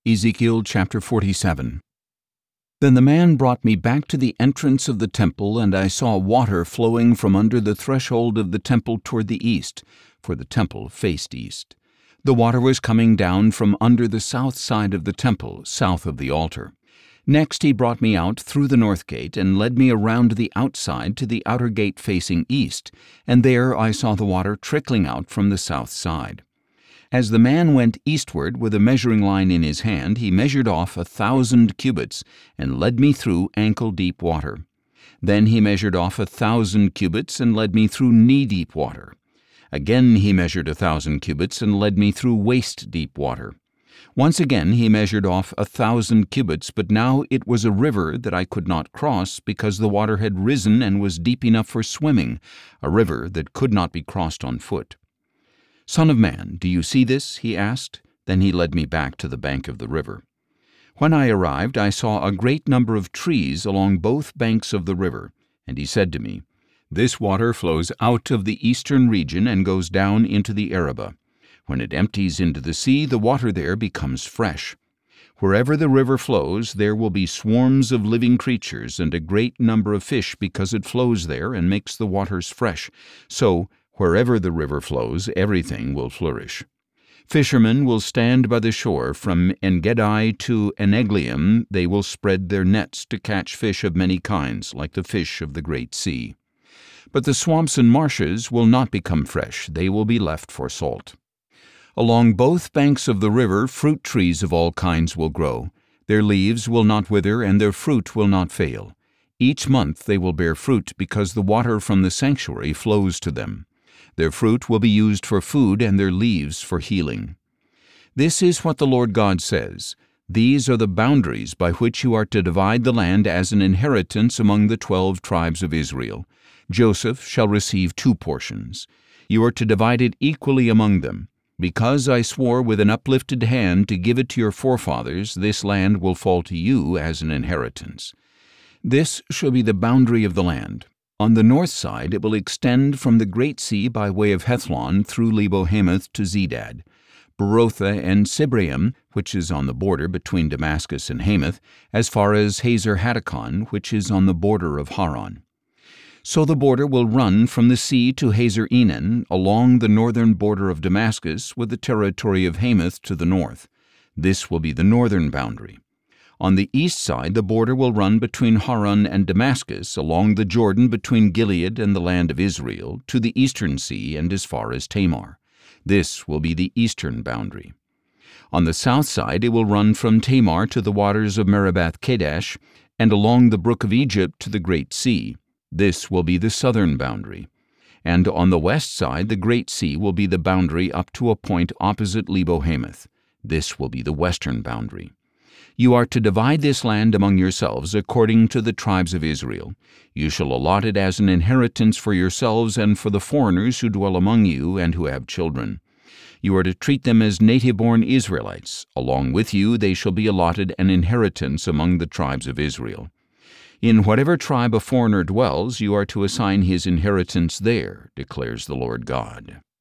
Ezekiel chapter 47. Then the man brought me back to the entrance of the temple, and I saw water flowing from under the threshold of the temple toward the east, for the temple faced east. The water was coming down from under the south side of the temple, south of the altar. Next he brought me out through the north gate, and led me around the outside to the outer gate facing east, and there I saw the water trickling out from the south side. As the man went eastward with a measuring line in his hand, he measured off 1,000 cubits, and led me through ankle-deep water. Then he measured off 1,000 cubits, and led me through knee-deep water. Again he measured 1,000 cubits, and led me through waist-deep water. Once again he measured off 1,000 cubits, but now it was a river that I could not cross, because the water had risen and was deep enough for swimming, a river that could not be crossed on foot. "Son of man, do you see this?" he asked. Then he led me back to the bank of the river. When I arrived, I saw a great number of trees along both banks of the river, and he said to me, "This water flows out of the eastern region and goes down into the Arabah. When it empties into the sea, the water there becomes fresh. Wherever the river flows, there will be swarms of living creatures and a great number of fish, because it flows there and makes the waters fresh. So, wherever the river flows, everything will flourish. Fishermen will stand by the shore. From En-gedi to En-eglaim they will spread their nets to catch fish of many kinds, like the fish of the great sea. But the swamps and marshes will not become fresh. They will be left for salt. Along both banks of the river, fruit trees of all kinds will grow. Their leaves will not wither, and their fruit will not fail. Each month they will bear fruit, because the water from the sanctuary flows to them. Their fruit will be used for food, and their leaves for healing. This is what the Lord God says: These are the boundaries by which you are to divide the land as an inheritance among the 12 tribes of Israel. Joseph shall receive 2 portions. You are to divide it equally among them. Because I swore with an uplifted hand to give it to your forefathers, this land will fall to you as an inheritance. This shall be the boundary of the land. On the north side it will extend from the Great Sea by way of Hethlon through Lebo-Hamath to Zedad, Berotha and Sibraim, which is on the border between Damascus and Hamath, as far as Hazer-Hatticon, which is on the border of Haran. So the border will run from the sea to Hazer-Enan, along the northern border of Damascus, with the territory of Hamath to the north. This will be the northern boundary. On the east side the border will run between Haran and Damascus, along the Jordan between Gilead and the land of Israel, to the eastern sea and as far as Tamar. This will be the eastern boundary. On the south side it will run from Tamar to the waters of Meribah-Kadesh, and along the brook of Egypt to the Great Sea. This will be the southern boundary. And on the west side the Great Sea will be the boundary up to a point opposite Lebo-Hamath. This will be the western boundary. You are to divide this land among yourselves according to the tribes of Israel. You shall allot it as an inheritance for yourselves and for the foreigners who dwell among you and who have children. You are to treat them as native-born Israelites. Along with you they shall be allotted an inheritance among the tribes of Israel. In whatever tribe a foreigner dwells, you are to assign his inheritance there, declares the Lord God.